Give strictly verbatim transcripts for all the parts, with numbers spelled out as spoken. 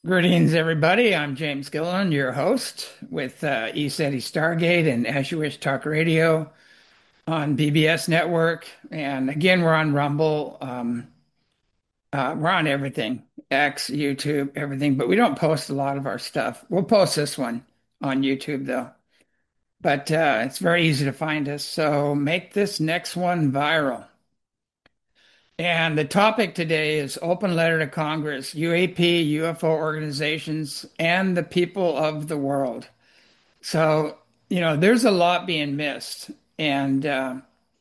Greetings, everybody. I'm James Gilliland, your host with uh, ECETI Stargate and As You Wish Talk Radio on B B S Network. And again, we're on Rumble. Um, uh, we're on everything, X, YouTube, everything, but we don't post a lot of our stuff. We'll post this one on YouTube, though. But uh, it's very easy to find us. So make this next one viral. And the topic today is Open Letter to Congress, U A P, U F O organizations, and the people of the world. So, you know, there's a lot being missed. And, uh,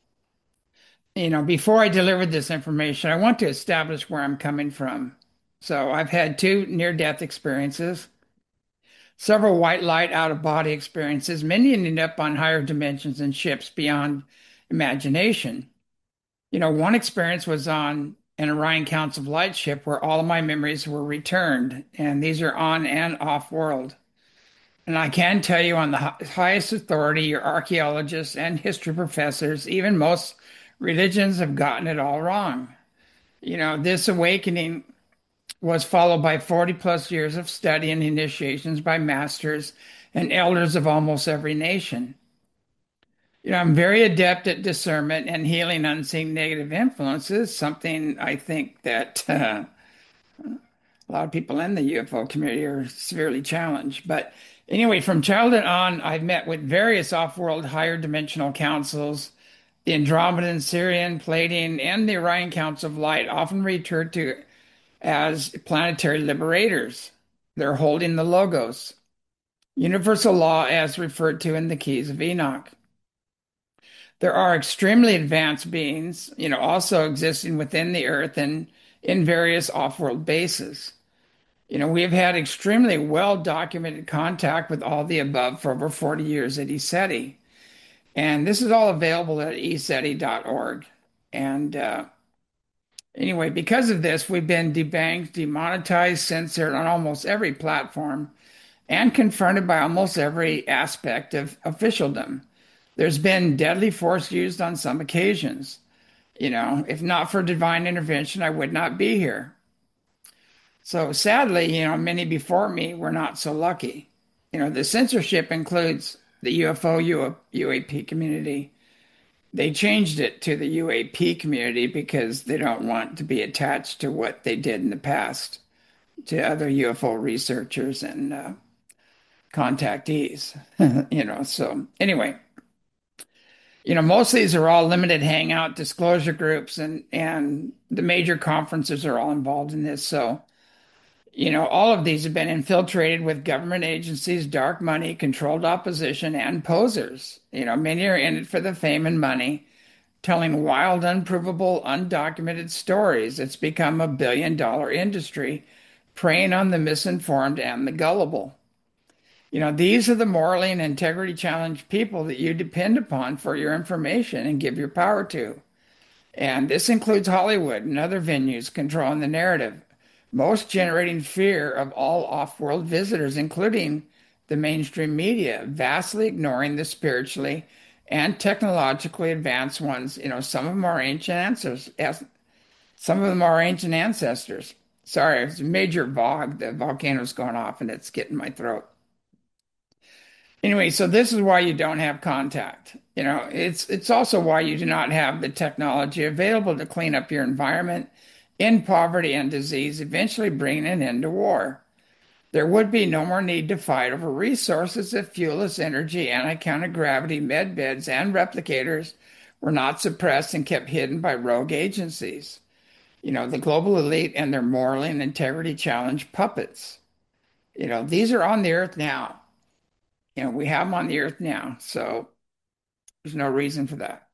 you know, before I deliver this information, I want to establish where I'm coming from. So, I've had two near death experiences, several white light out of body experiences, many ending up on higher dimensions and ships beyond imagination. You know, one experience was on an Orion Council of Light ship where all of my memories were returned, and these are on and off world. And I can tell you on the highest authority, your archaeologists and history professors, even most religions have gotten it all wrong. You know, this awakening was followed by forty plus years of study and initiations by masters and elders of almost every nation. You know, I'm very adept at discernment and healing unseen negative influences, something I think that uh, a lot of people in the U F O community are severely challenged. But anyway, from childhood on, I've met with various off-world higher dimensional councils, the Andromedan, Sirian, Pleiadian, and the Orion Council of Light, often referred to as planetary liberators. They're holding the logos, universal law as referred to in the Keys of Enoch. There are extremely advanced beings, you know, also existing within the earth and in various off-world bases. You know, we have had extremely well documented contact with all the above for over forty years at ECETI. And this is all available at e ceti dot org. And uh, anyway, because of this, we've been debanked, demonetized, censored on almost every platform, and confronted by almost every aspect of officialdom. There's been deadly force used on some occasions. You know, if not for divine intervention, I would not be here. So sadly, you know, many before me were not so lucky. You know, the censorship includes the U F O U A P community. They changed it to the U A P community because they don't want to be attached to what they did in the past to other U F O researchers and uh, contactees. You know, so anyway, you know, most of these are all limited hangout disclosure groups, and and the major conferences are all involved in this. So you know, all of these have been infiltrated with government agencies, dark money, controlled opposition, and posers. You know, many are in it for the fame and money, telling wild, unprovable, undocumented stories. It's become a billion dollar industry, preying on the misinformed and the gullible. You know, these are the morally and integrity challenged people that you depend upon for your information and give your power to. And this includes Hollywood and other venues controlling the narrative, most generating fear of all off-world visitors, including the mainstream media, vastly ignoring the spiritually and technologically advanced ones. You know, some of them are ancient ancestors. Some of them are ancient ancestors. Sorry, it's a major fog. The volcano's going off and it's getting my throat. Anyway, so this is why you don't have contact. You know, it's it's also why you do not have the technology available to clean up your environment in poverty and disease, eventually bringing an end to war. There would be no more need to fight over resources if fuelless energy, anti gravity, med beds, and replicators were not suppressed and kept hidden by rogue agencies. You know, the global elite and their moral and integrity challenge puppets. You know, these are on the earth now. You know, we have them on the earth now, so there's no reason for that.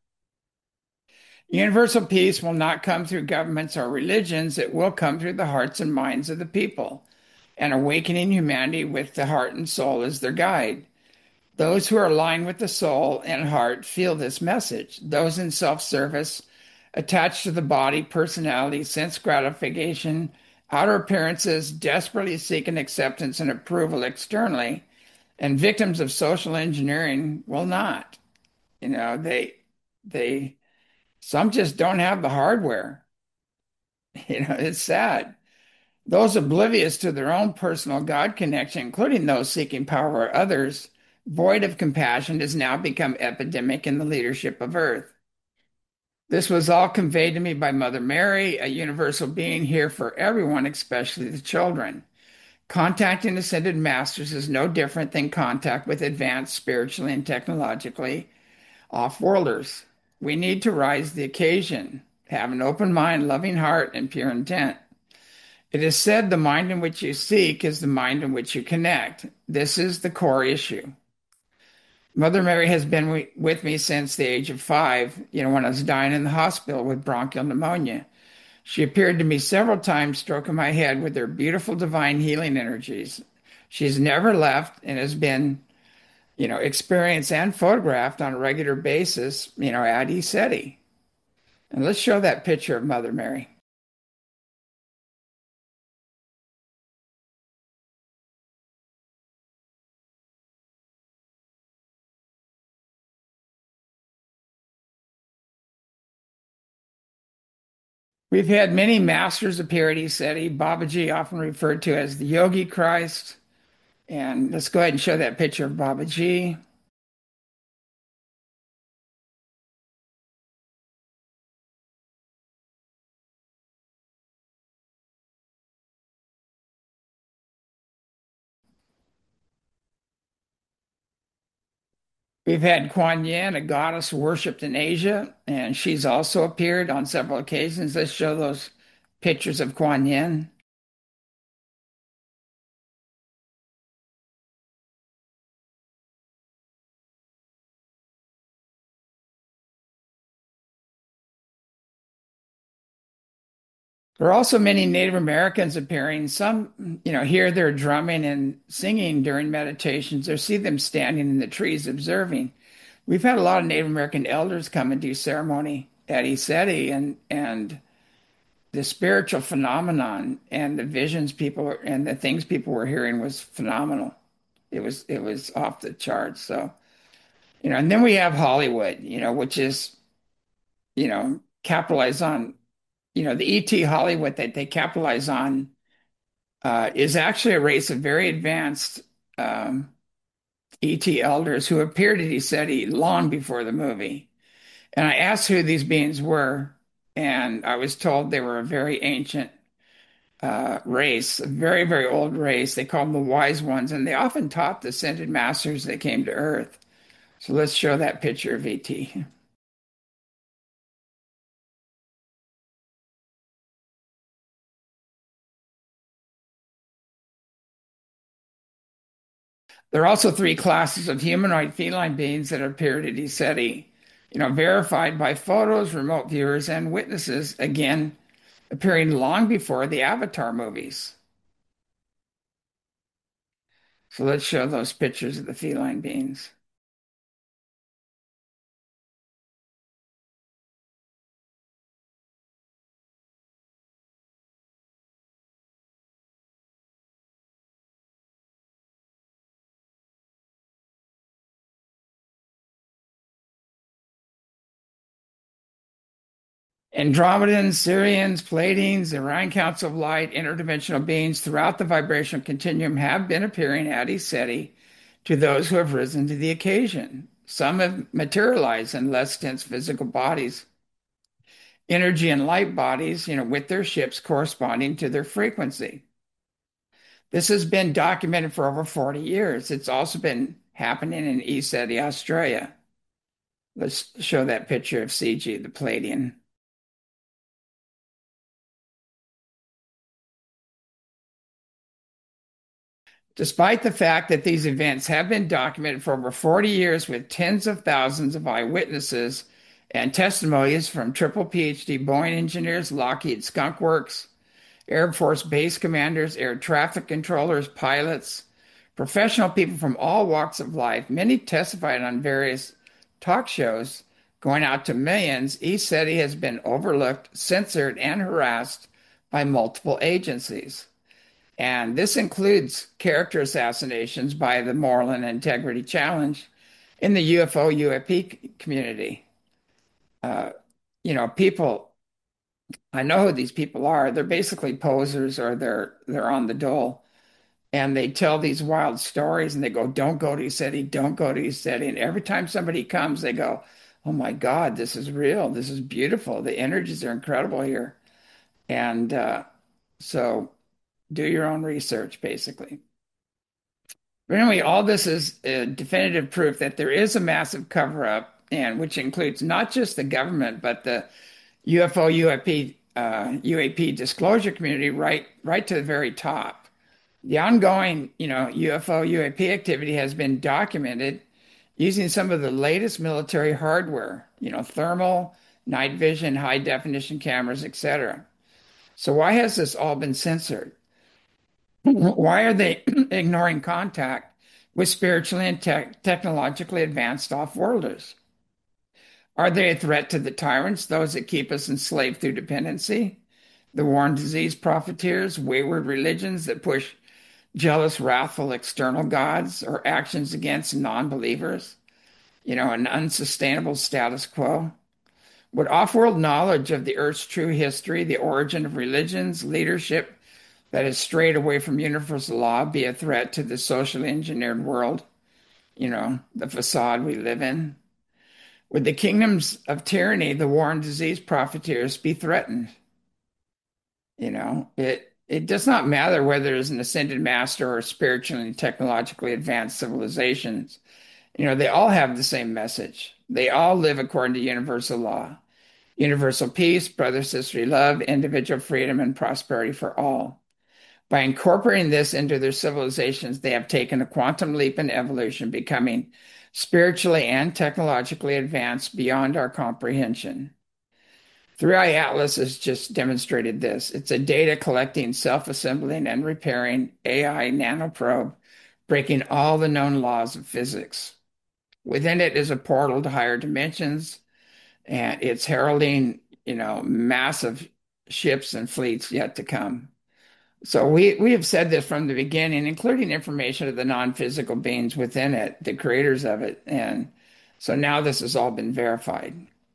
Universal peace will not come through governments or religions. It will come through the hearts and minds of the people, and awakening humanity with the heart and soul as their guide. Those who are aligned with the soul and heart feel this message. Those in self-service, attached to the body, personality, sense gratification, outer appearances, desperately seeking acceptance and approval externally, and victims of social engineering will not. You know, they they some just don't have the hardware. You know, it's sad. Those oblivious to their own personal God connection, including those seeking power over others, void of compassion, has now become epidemic in the leadership of Earth. This was all conveyed to me by Mother Mary, a universal being here for everyone, especially the children. Contacting ascended masters is no different than contact with advanced spiritually and technologically off-worlders. We need to rise to the occasion, have an open mind, loving heart, and pure intent. It is said the mind in which you seek is the mind in which you connect. This is the core issue. Mother Mary has been with me since the age of five, you know, when I was dying in the hospital with bronchial pneumonia. She appeared to me several times, stroking my head with her beautiful divine healing energies. She's never left and has been, you know, experienced and photographed on a regular basis, you know, at ECETI. And let's show that picture of Mother Mary. We've had many masters appear at ECETI, Babaji often referred to as the Yogi Christ. And let's go ahead and show that picture of Babaji. We've had Kuan Yin, a goddess worshipped in Asia, and she's also appeared on several occasions. Let's show those pictures of Kuan Yin. There are also many Native Americans appearing. Some, you know, hear their drumming and singing during meditations or see them standing in the trees observing. We've had a lot of Native American elders come and do ceremony at ECETI, and and the spiritual phenomenon and the visions people and the things people were hearing was phenomenal. It was it was off the charts. So, you know, and then we have Hollywood, you know, which is, you know, capitalize on, you know, the E T Hollywood that they capitalize on uh, is actually a race of very advanced um, E T elders who appeared at ECETI long before the movie. And I asked who these beings were, and I was told they were a very ancient uh, race, a very, very old race. They called them the wise ones, and they often taught the ascended masters that came to Earth. So let's show that picture of E T. There are also three classes of humanoid feline beings that appeared at ECETI, you know, verified by photos, remote viewers, and witnesses, again, appearing long before the Avatar movies. So let's show those pictures of the feline beings. Andromedans, Sirians, Pleiadians, the Orion Council of Light, interdimensional beings throughout the vibrational continuum have been appearing at ECETI to those who have risen to the occasion. Some have materialized in less dense physical bodies, energy and light bodies, you know, with their ships corresponding to their frequency. This has been documented for over forty years. It's also been happening in ECETI, Australia. Let's show that picture of C G, the Pleiadian. Despite the fact that these events have been documented for over forty years with tens of thousands of eyewitnesses and testimonies from triple PhD Boeing engineers, Lockheed Skunk Works, Air Force base commanders, air traffic controllers, pilots, professional people from all walks of life, many testified on various talk shows going out to millions, ECETI has been overlooked, censored, and harassed by multiple agencies. And this includes character assassinations by the Moral and Integrity Challenge in the U F O U A P community. Uh, you know, people I know who these people are. They're basically posers or they're they're on the dole. And they tell these wild stories and they go, don't go to ECETI, don't go to ECETI. And every time somebody comes, they go, oh my God, this is real. This is beautiful. The energies are incredible here. And uh, so do your own research, basically. But anyway, all this is uh, definitive proof that there is a massive cover up, and which includes not just the government, but the U F O, U A P, uh, U A P disclosure community right, right to the very top. The ongoing, you know, U F O, U A P activity has been documented using some of the latest military hardware, you know, thermal, night vision, high definition cameras, et cetera. So why has this all been censored? Why are they ignoring contact with spiritually and te- technologically advanced off-worlders? Are they a threat to the tyrants, those that keep us enslaved through dependency? The war and disease profiteers, wayward religions that push jealous, wrathful external gods, or actions against non-believers? You know, an unsustainable status quo? Would off-world knowledge of the Earth's true history, the origin of religions, leadership that has strayed away from universal law be a threat to the socially engineered world, you know, the facade we live in? Would the kingdoms of tyranny, the war and disease profiteers be threatened? You know, it it does not matter whether it's an ascended master or spiritually and technologically advanced civilizations. You know, they all have the same message. They all live according to universal law, universal peace, brother, sisterly love, individual freedom, and prosperity for all. By incorporating this into their civilizations, they have taken a quantum leap in evolution, becoming spiritually and technologically advanced beyond our comprehension. three I Atlas has just demonstrated this. It's a data collecting, self-assembling, and repairing A I nanoprobe, breaking all the known laws of physics. Within it is a portal to higher dimensions, and it's heralding, you know, massive ships and fleets yet to come. So we we have said this from the beginning, including information of the non-physical beings within it, the creators of it, and so now this has all been verified.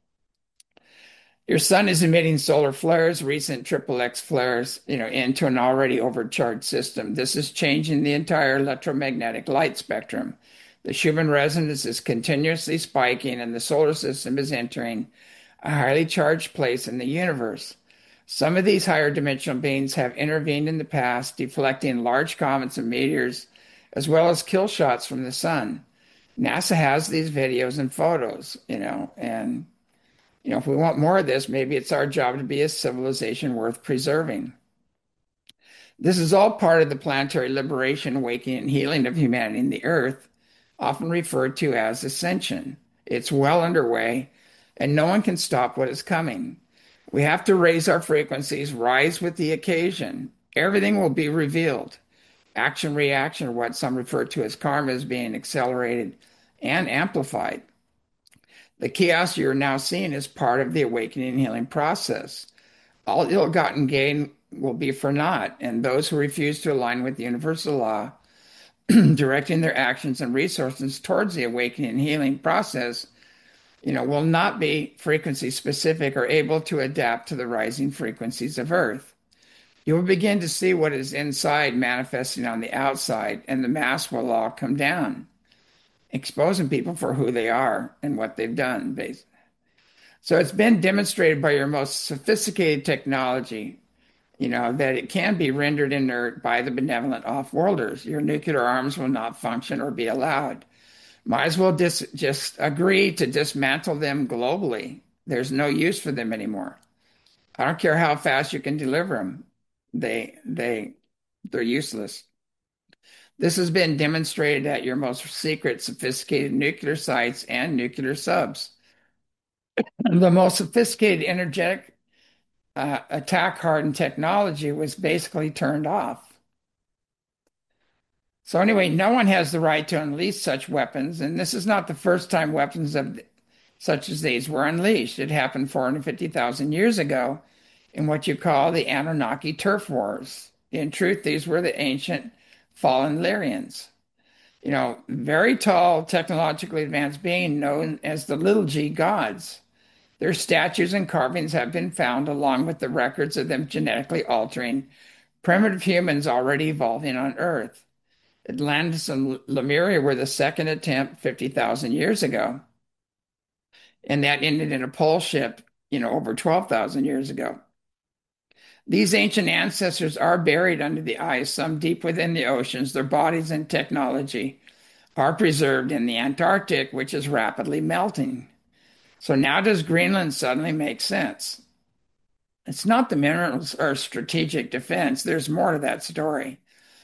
Your sun is emitting solar flares, recent triple X flares, you know, into an already overcharged system. This is changing the entire electromagnetic light spectrum. The Schumann resonance is continuously spiking, and the solar system is entering a highly charged place in the universe. Some of these higher dimensional beings have intervened in the past, deflecting large comets and meteors, as well as kill shots from the sun. NASA has these videos and photos, you know, and you know, if we want more of this, maybe it's our job to be a civilization worth preserving. This is all part of the planetary liberation, awakening, and healing of humanity and the Earth, often referred to as ascension. It's well underway, and no one can stop what is coming. We have to raise our frequencies, rise with the occasion. Everything will be revealed. Action, reaction, or what some refer to as karma, is being accelerated and amplified. The chaos you're now seeing is part of the awakening and healing process. All ill-gotten gain will be for naught, and those who refuse to align with universal law, directing their actions and resources towards the awakening and healing process, you know, will not be frequency specific or able to adapt to the rising frequencies of Earth. You will begin to see what is inside manifesting on the outside, and the mask will all come down, exposing people for who they are and what they've done, basically. So it's been demonstrated by your most sophisticated technology, you know, that it can be rendered inert by the benevolent off-worlders. Your nuclear arms will not function or be allowed. Might as well dis- just agree to dismantle them globally. There's no use for them anymore. I don't care how fast you can deliver them. They, they, they're useless. This has been demonstrated at your most secret, sophisticated nuclear sites and nuclear subs. The most sophisticated energetic uh, attack hardened technology was basically turned off. So, anyway, no one has the right to unleash such weapons, and this is not the first time weapons of such as these were unleashed. It happened four hundred fifty thousand years ago in what you call the Anunnaki turf wars. In truth, these were the ancient fallen Lyrians. You know, very tall, technologically advanced being known as the little g gods. Their statues and carvings have been found, along with the records of them genetically altering primitive humans already evolving on Earth. Atlantis and Lemuria were the second attempt fifty thousand years ago, and that ended in a pole ship, you know, over twelve thousand years ago. These ancient ancestors are buried under the ice, some deep within the oceans. Their bodies and technology are preserved in the Antarctic, which is rapidly melting. So now does Greenland suddenly make sense? It's not the minerals or strategic defense. There's more to that story.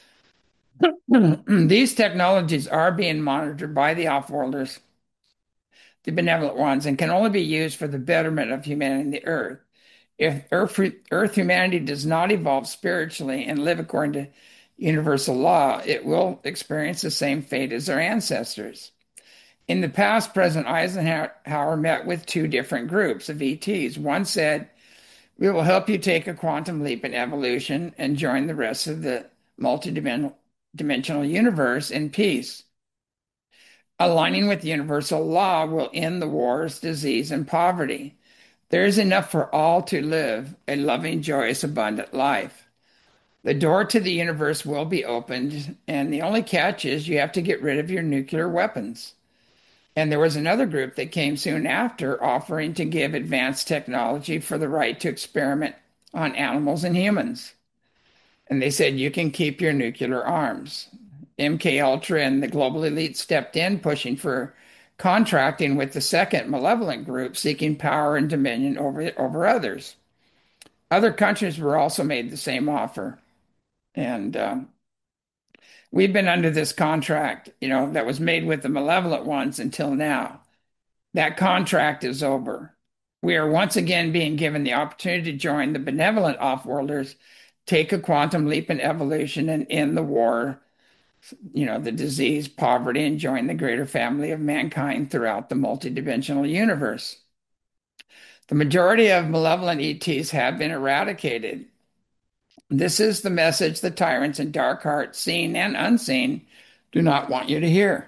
These technologies are being monitored by the offworlders, the benevolent ones, and can only be used for the betterment of humanity and the earth. If earth, earth humanity does not evolve spiritually and live according to universal law, it will experience the same fate as their ancestors. In the past, President Eisenhower met with two different groups of E Ts. One said, "We will help you take a quantum leap in evolution and join the rest of the multidimensional universe in peace. Aligning with universal law will end the wars, disease, and poverty. There is enough for all to live a loving, joyous, abundant life. The door to the universe will be opened, and the only catch is you have to get rid of your nuclear weapons." And there was another group that came soon after offering to give advanced technology for the right to experiment on animals and humans. And they said, you can keep your nuclear arms. M K Ultra and the global elite stepped in, pushing for contracting with the second malevolent group, seeking power and dominion over, over others. Other countries were also made the same offer. And um, we've been under this contract, you know, that was made with the malevolent ones until now. That contract is over. We are once again being given the opportunity to join the benevolent offworlders, take a quantum leap in evolution, and end the war, you know, the disease, poverty, and join the greater family of mankind throughout the multidimensional universe. The majority of malevolent E Ts have been eradicated. This is the message the tyrants in dark heart, seen and unseen, do not want you to hear.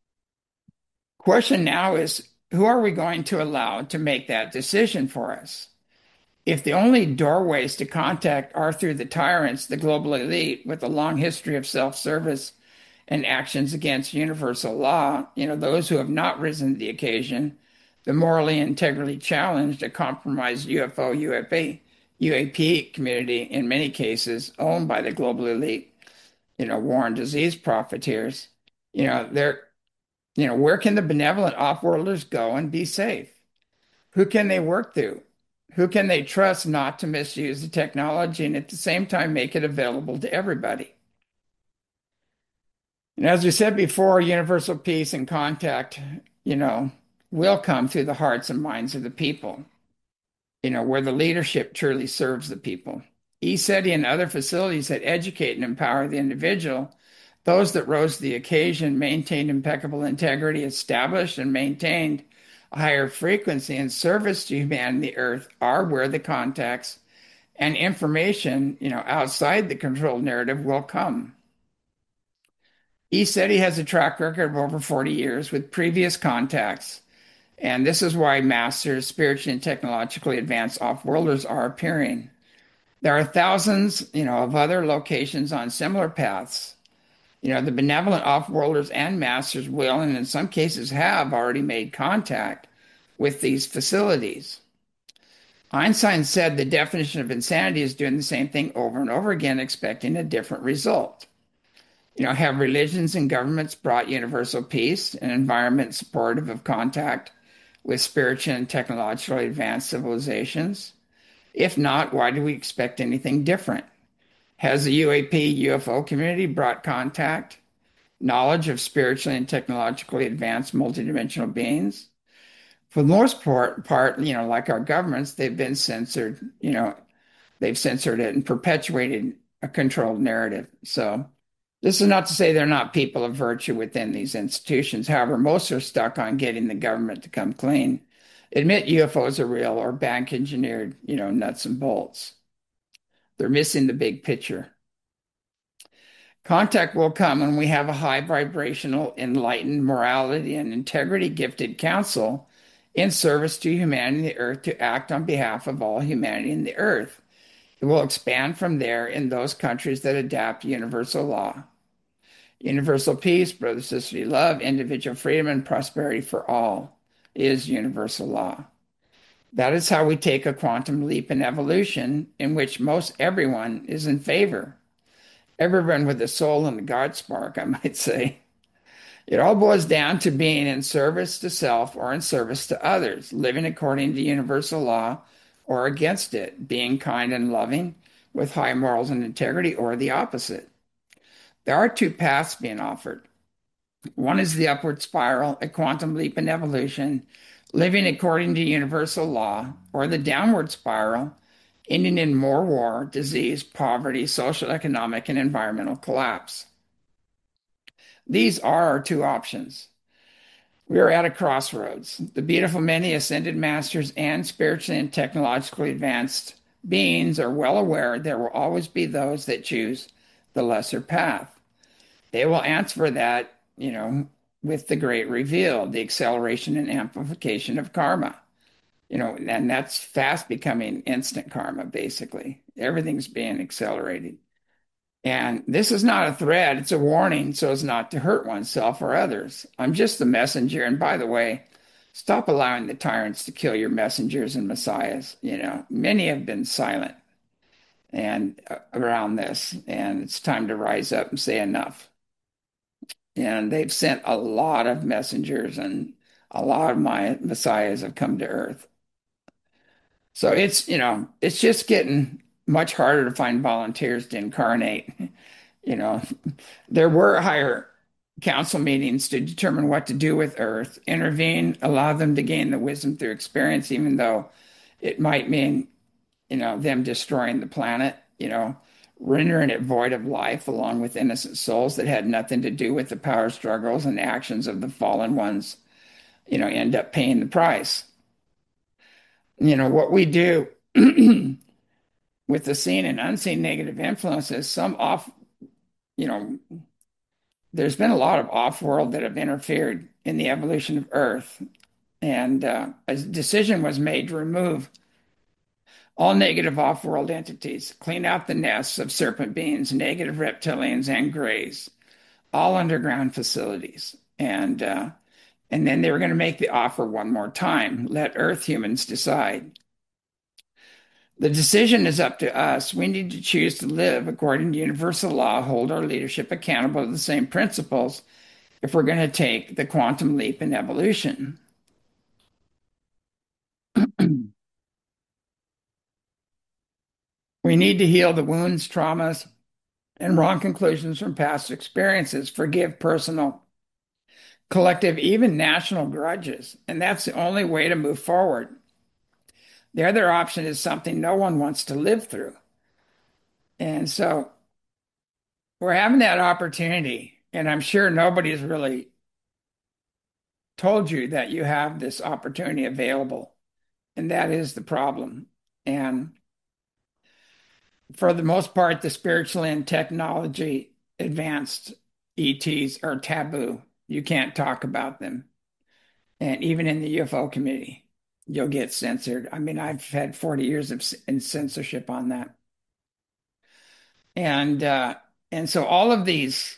Question now is, who are we going to allow to make that decision for us? If the only doorways to contact are through the tyrants, the global elite, with a long history of self-service and actions against universal law, you know, those who have not risen to the occasion, the morally and integrally challenged, a compromised U F O, U A P, U A P community, in many cases owned by the global elite, you know, war and disease profiteers, you know, they're, you know, where can the benevolent offworlders go and be safe? Who can they work through? Who can they trust not to misuse the technology and at the same time make it available to everybody? And as we said before, universal peace and contact, you know, will come through the hearts and minds of the people, you know, where the leadership truly serves the people. ECETI and other facilities that educate and empower the individual, those that rose to the occasion, maintained impeccable integrity, established and maintained a higher frequency and service to humanity and the earth, are where the contacts and information, you know, outside the controlled narrative will come. ECETI has a track record of over forty years with previous contacts, and this is why masters, spiritually and technologically advanced off-worlders are appearing. There are thousands, you know, of other locations on similar paths. You know, the benevolent off-worlders and masters will, and in some cases have, already made contact with these facilities. Einstein said the definition of insanity is doing the same thing over and over again, expecting a different result. You know, have religions and governments brought universal peace, an environment supportive of contact with spiritual and technologically advanced civilizations? If not, why do we expect anything different? Has the U A P U F O community brought contact, knowledge of spiritually and technologically advanced multidimensional beings? For the most part, part, you know, like our governments, they've been censored, you know, they've censored it and perpetuated a controlled narrative. So this is not to say they're not people of virtue within these institutions. However, most are stuck on getting the government to come clean, admit U F Os are real, or bank engineered, you know, nuts and bolts. They're missing the big picture. Contact will come when we have a high vibrational, enlightened, morality and integrity gifted council in service to humanity and the earth to act on behalf of all humanity and the earth. It will expand from there in those countries that adapt universal law. Universal peace, brother, sisterly love, individual freedom, and prosperity for all is universal law. That is how we take a quantum leap in evolution, in which most everyone is in favor. Everyone with a soul and a God spark, I might say. It all boils down to being in service to self or in service to others, living according to universal law or against it, being kind and loving with high morals and integrity, or the opposite. There are two paths being offered. One is the upward spiral, a quantum leap in evolution, living according to universal law, or the downward spiral, ending in more war, disease, poverty, social, economic, and environmental collapse. These are our two options. We are at a crossroads. The beautiful many ascended masters and spiritually and technologically advanced beings are well aware there will always be those that choose the lesser path. They will answer that, you know, with the great reveal, the acceleration and amplification of karma. You know, and that's fast becoming instant karma, basically. Everything's being accelerated. And this is not a threat, it's a warning so as not to hurt oneself or others. I'm just the messenger. And by the way, stop allowing the tyrants to kill your messengers and messiahs. You know, many have been silent and uh, around this, and it's time to rise up and say enough. And they've sent a lot of messengers, and a lot of my messiahs have come to earth. So it's, you know, it's just getting much harder to find volunteers to incarnate. You know, there were higher council meetings to determine what to do with Earth, intervene, allow them to gain the wisdom through experience, even though it might mean, you know, them destroying the planet, you know, rendering it void of life, along with innocent souls that had nothing to do with the power struggles and actions of the fallen ones, you know, end up paying the price. You know, what we do with the seen and unseen negative influences, some off, you know, there's been a lot of off-world that have interfered in the evolution of Earth, and uh, a decision was made to remove all negative off-world entities, clean out the nests of serpent beings, negative reptilians, and greys, all underground facilities, and uh, and then they were going to make the offer one more time: let Earth humans decide. The decision is up to us. We need to choose to live according to universal law, hold our leadership accountable to the same principles if we're going to take the quantum leap in evolution. We need to heal the wounds, traumas, and wrong conclusions from past experiences, forgive personal, collective, even national grudges. And that's the only way to move forward. The other option is something no one wants to live through. And so we're having that opportunity, and I'm sure nobody's really told you that you have this opportunity available, and that is the problem. And for the most part, the spiritual and technology advanced E Ts are taboo. You can't talk about them. And even in the U F O community, you'll get censored. I mean, I've had forty years of censorship on that. And uh, and so all of these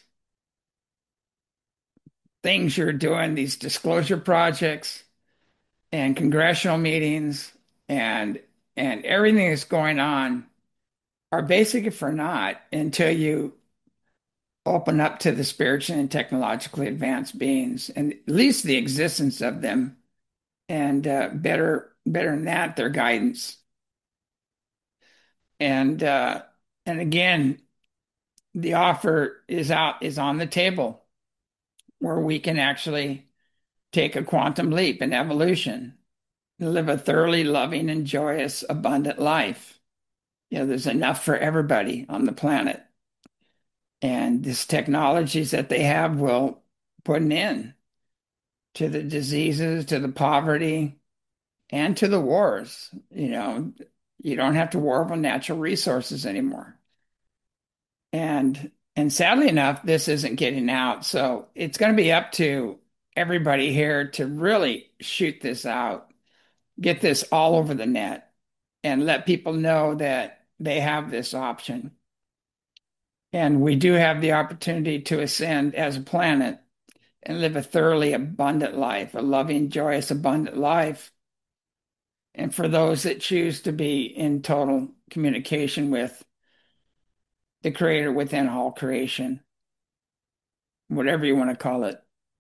things you're doing, these disclosure projects and congressional meetings and and everything that's going on are basically for naught until you open up to the spiritual and technologically advanced beings, and at least the existence of them, and uh, better better than that, their guidance. And uh, and again, the offer is out is on the table where we can actually take a quantum leap in evolution and live a thoroughly loving and joyous, abundant life. You know, there's enough for everybody on the planet. And these technologies that they have will put an end to the diseases, to the poverty, and to the wars. You know, you don't have to war over natural resources anymore. And and sadly enough, this isn't getting out. So it's going to be up to everybody here to really shoot this out, get this all over the net, and let people know that they have this option. And we do have the opportunity to ascend as a planet and live a thoroughly abundant life, a loving, joyous, abundant life. And for those that choose to be in total communication with the Creator within all creation, whatever you want to call it.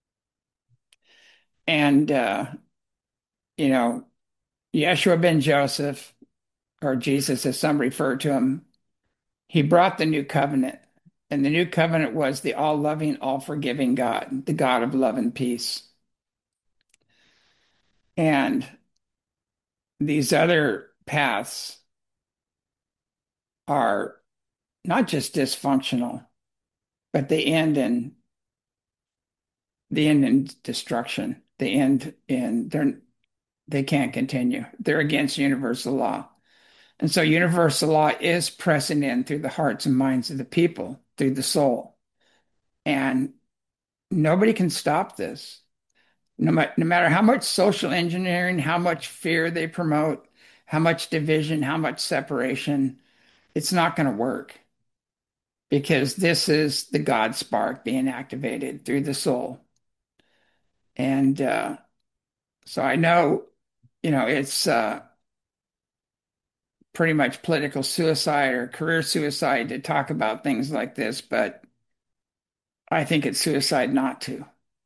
And, uh, you know, Yeshua ben Joseph, or Jesus as some refer to him, he brought the new covenant. And the new covenant was the all-loving, all-forgiving God, the God of love and peace. And these other paths are not just dysfunctional, but they end in they end in destruction. They end in they're they can't continue. They're against universal law. And so universal law is pressing in through the hearts and minds of the people, through the soul. And nobody can stop this. No, ma- no matter how much social engineering, how much fear they promote, how much division, how much separation, it's not going to work because this is the God spark being activated through the soul. And uh, so I know, you know, it's uh, pretty much political suicide or career suicide to talk about things like this, but I think it's suicide not to.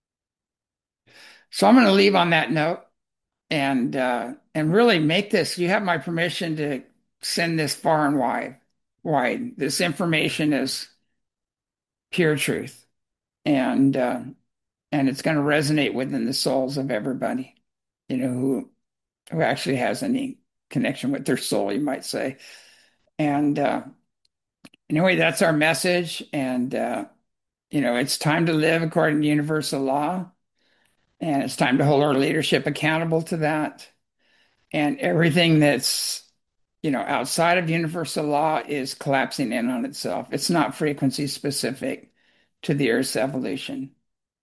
So I'm going to leave on that note and uh, and really make this. You have my permission to send this far and wide. Wide. This information is pure truth, and uh, and it's going to resonate within the souls of everybody, you know, who who actually has any connection with their soul, you might say. And uh, anyway, that's our message, and uh, you know, it's time to live according to universal law, and it's time to hold our leadership accountable to that. And everything that's, you know, outside of universal law is collapsing in on itself. It's not frequency specific to the Earth's evolution.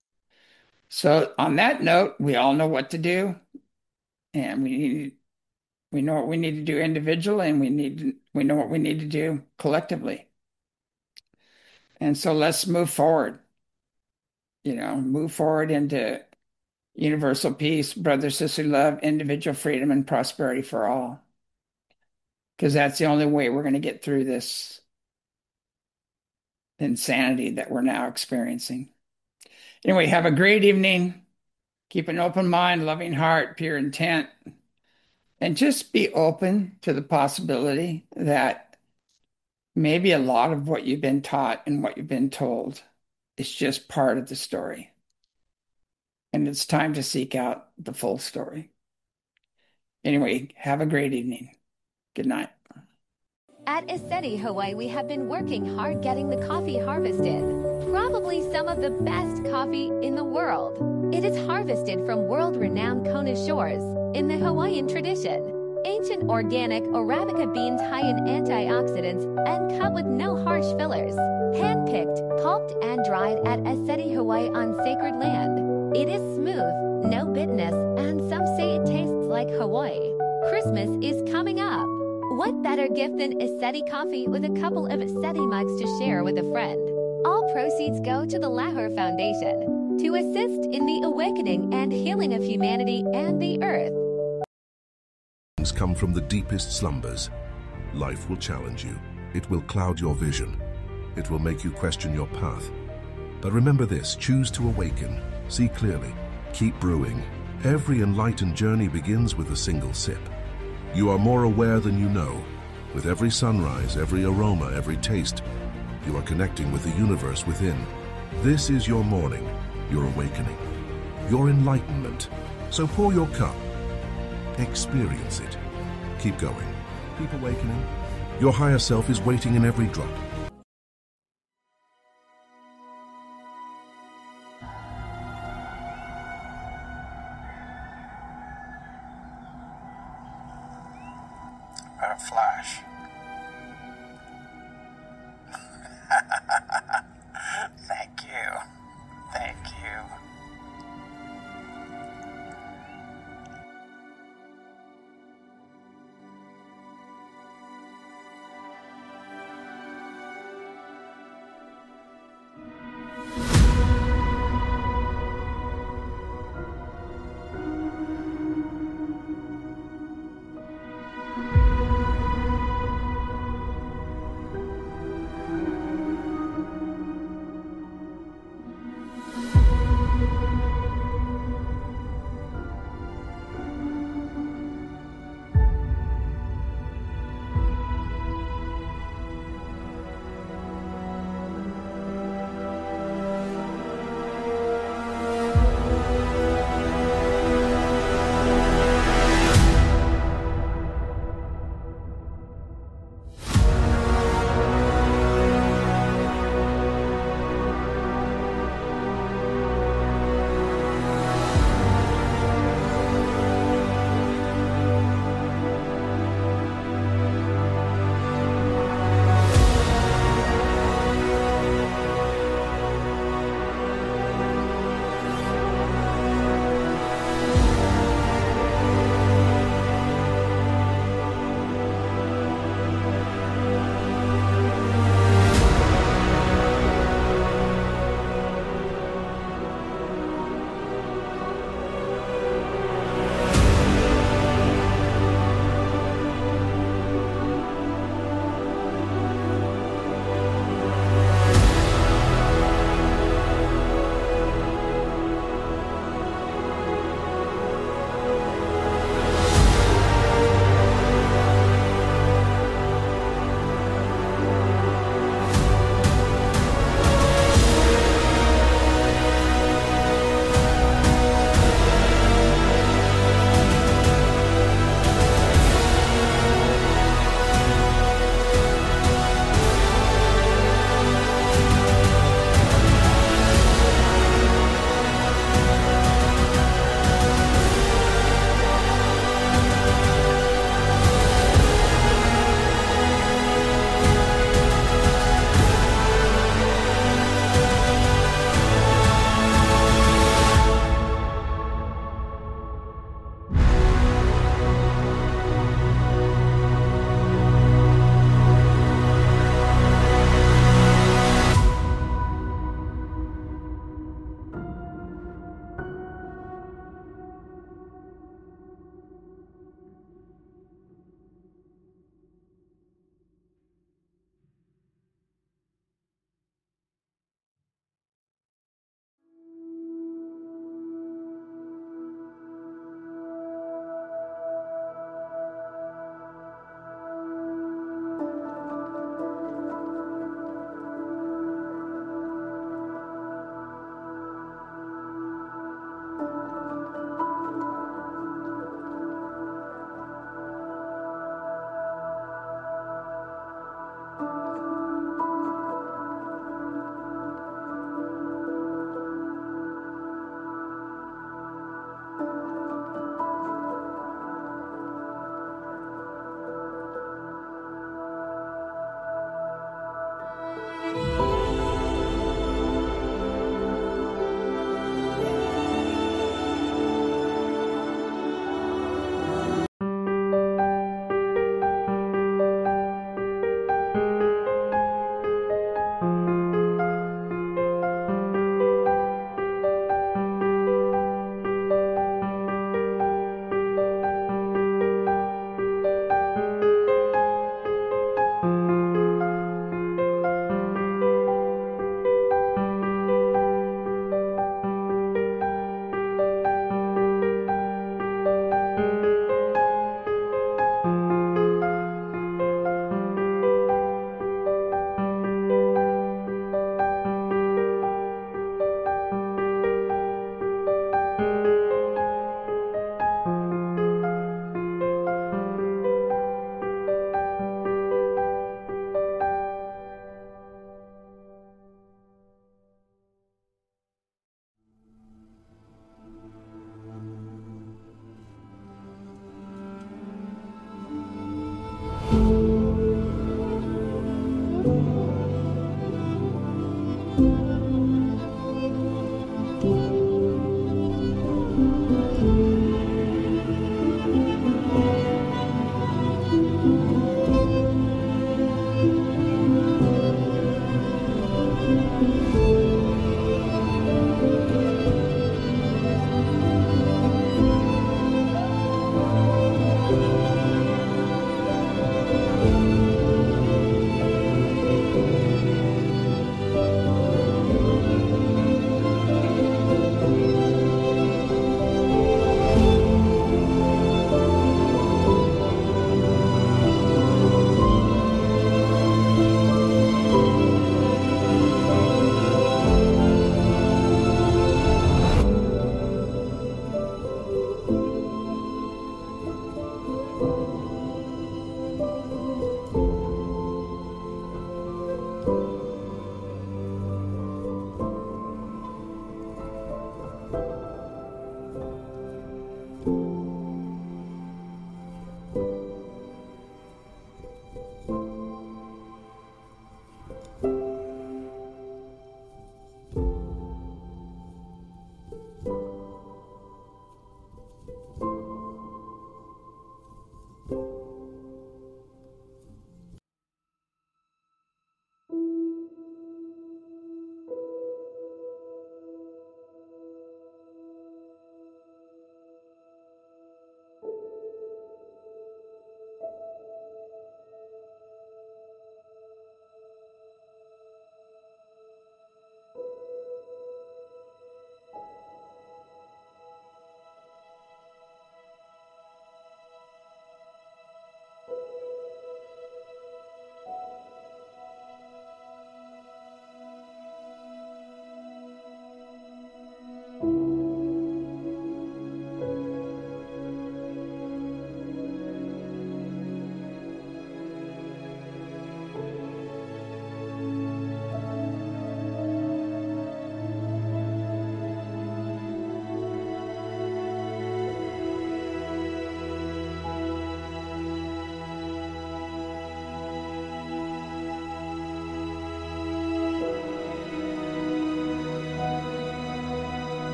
So on that note, we all know what to do, and we need we know what we need to do individually, and we need to, we know what we need to do collectively. And so let's move forward. You know, move forward into universal peace, brother, sister love, individual freedom, and prosperity for all. Because that's the only way we're going to get through this insanity that we're now experiencing. Anyway, have a great evening. Keep an open mind, loving heart, pure intent, and just be open to the possibility that maybe a lot of what you've been taught and what you've been told is just part of the story. And it's time to seek out the full story. Anyway, have a great evening. Good night. At ECETI Hawaii, we have been working hard getting the coffee harvested. Probably some of the best coffee in the world. It is harvested from world-renowned Kona shores in the Hawaiian tradition. Ancient organic Arabica beans high in antioxidants and come with no harsh fillers. Hand-picked, pulped, and dried at ECETI Hawaii on sacred land. It is smooth, no bitterness, and some say it tastes like Hawaii. Christmas is coming up. What better gift than ECETI coffee with a couple of ECETI mugs to share with a friend? All proceeds go to the Lahore Foundation to assist in the awakening and healing of humanity and the earth. Come from the deepest slumbers. Life will challenge you. It will cloud your vision. It will make you question your path. But remember this, choose to awaken. See clearly. Keep brewing. Every enlightened journey begins with a single sip. You are more aware than you know. With every sunrise, every aroma, every taste, you are connecting with the universe within. This is your morning, your awakening, your enlightenment. So pour your cup. Experience it. Keep going. Keep awakening. Your higher self is waiting in every drop. A flash. Thank you. Thank you.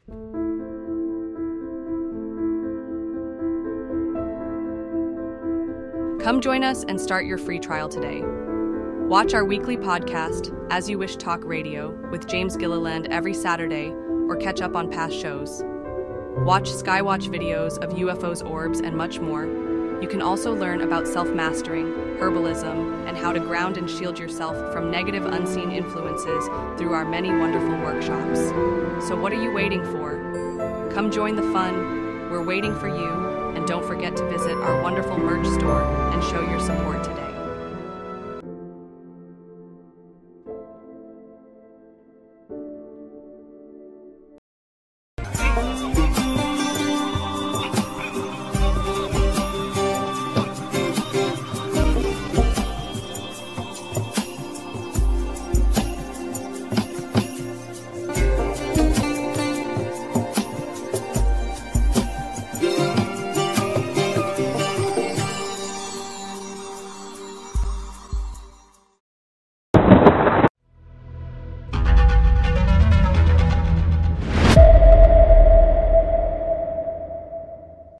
Come join us and start your free trial today. Watch our weekly podcast, As You Wish Talk Radio, with James Gilliland every Saturday, or catch up on past shows. Watch Skywatch videos of U F Os, orbs, and much more. You can also learn about self-mastering, herbalism, and how to ground and shield yourself from negative unseen influences through our many wonderful workshops. So what are you waiting for? Come join the fun. We're waiting for you. And don't forget to visit our wonderful merch store and show your support today.